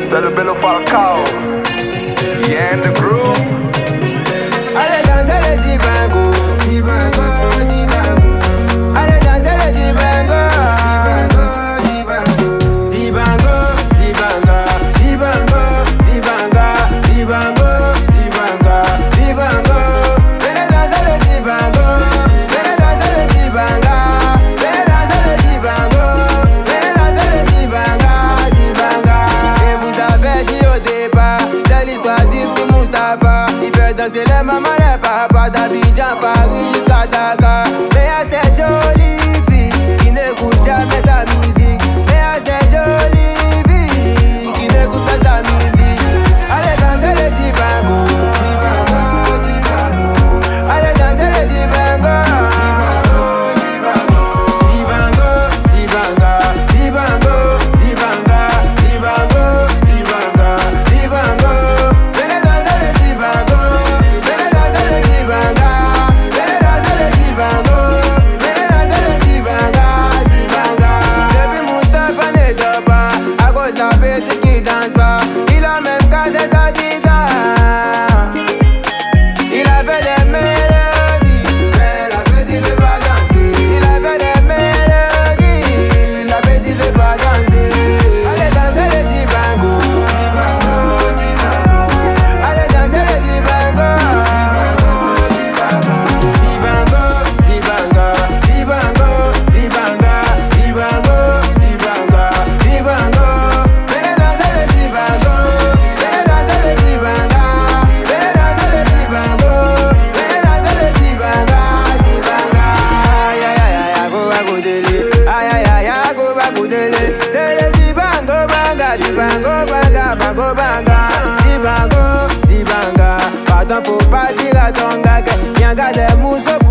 C'est le Bello Falcao. Yeah, in the groove. Allez danser le dibango, dibango, dibango. Allez danser le dibango, dibango, dibango, dibango, dibango, dibango, dibango, dibango, dibango. Venez danser le dibango, venez danser le dibango, venez danser le dibango, venez danser le dibango, dibango. Et vous avez dit au départ, c'est l'histoire du petit Moustapha. Il fait danser les mamans, les papas d'Abidjan, Paris jusqu'à Dakar. Mais à cette jolie fille qui n'écoute jamais sa musique. Mais à cette jolie fille qui n'écoute pas sa musique. Allez danser le dibango, dibango, dibango. Allez danser le dibango, dibango, dibango, dibango, dibango, dibango, dibango, dibango. Venez danser le dibango, venez danser le dibango, venez danser le dibango, venez danser le dibango, dibango. Depuis Moustapha ne dort pas, à cause de la petite qui danse pas. Il a même cassé sa guitare. Il avait des mélodies, mais la petite veut pas danser. Il avait des mélodies, la petite veut pas danser. Allez danser le dibango, dibango, dibango. Allez danser le dibango, dibango, dibango, dibango, dibango, dibango, dibango, dibango. Venez danser le dibango, venez danser le dibango, venez danser le dibango, venez danser le dibango, dibango. Aïe aïe aïe aïe, go bagudele. Aïe aïe aïe aïe, go bagudele. C'est le dibango banga, dibango banga, bango banga, dibango, dibanga. Pardon, faut pas dire à ton gars que y'a des mousses.